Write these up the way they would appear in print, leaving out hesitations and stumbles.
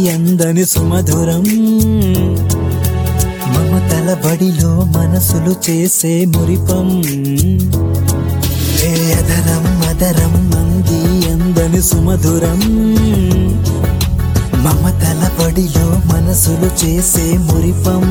ఎందని సుమధురం మమతల బడిలో మనసులు చేసే మురిపం ఏ అదరం అదరం మంది ఎందని సుమధురం మమతల బడిలో మనసులు చేసే మురిపం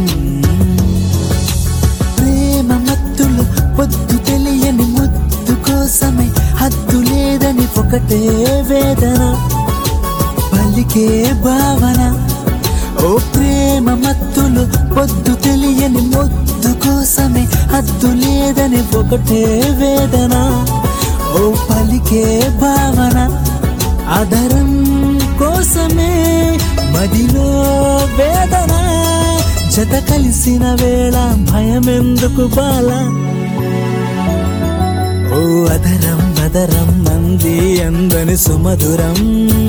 ప్రేమ మత్తులు పొద్దు తెలియని ముద్దు కోసమే హద్దు లేదని ఒకటే వేదన పలికే భావన ఓ ప్రేమ మత్తులు పొద్దు తెలియని ముద్దు కోసమే హద్దు లేదని ఒకటే వేదన ఓ పలికే భావన ఆదరం కోసమే మదిలో వేదన జత కలిసిన వేళ భయమెందుకు బాల ఓ అదరం అదరం మంది అందని సుమధురం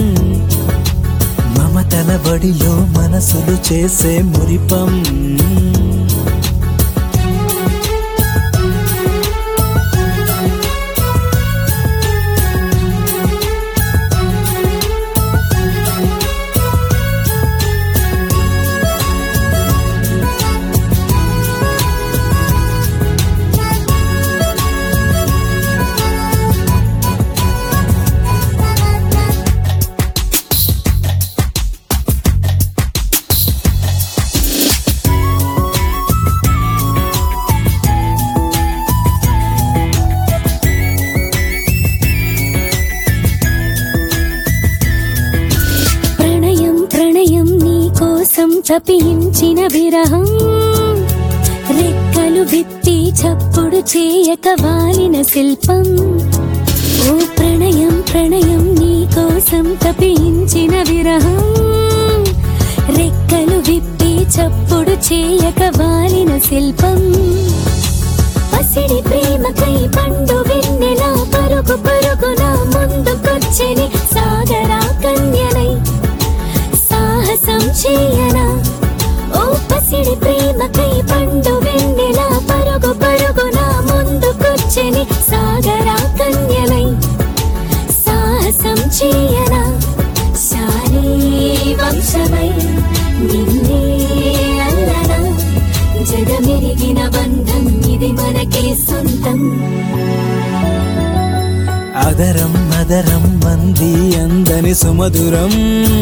మమతల బడిలో మనసులు చేసే మురిపం తపించిన విరహం రెక్కలు విప్పి చప్పుడు చేయక వాలిన శిల్పం ఓ ప్రణయం ప్రణయం నీ కోసం తపించిన విరహం రెక్కలు విప్పి చప్పుడు చేయక వాలిన శిల్పం పసిడి ప్రేమకై పండు వెన్నెలా పరుగు పరుగున ముందుకొచ్చని సాగరా కన్యనై సాహసం చేయనా ఓ పసిడి ప్రేమకై పండు వెన్నెలా పరుగు పరుగున ముందుకొచ్చని సాగరా కన్యలై సాహసం చేయనా శారీ వంశమై నిన్నే అల్లనా జగమెరిగిన బంధం ఇది మనకే సొంతం అదరం అదరం మంది అందని సుమధురం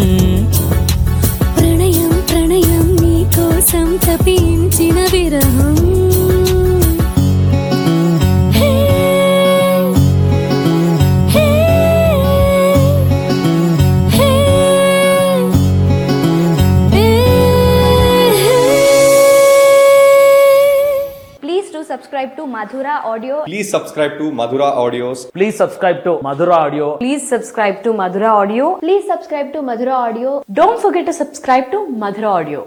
ప్రణయం ప్రణయం నీ కోసం తపించిన విరహం Subscribe to Madhura Audio. Please subscribe to Madhura Audios. Please subscribe to Madhura Audio. Please subscribe to Madhura Audio. Please subscribe to Madhura Audio. Don't forget to subscribe to Madhura Audio.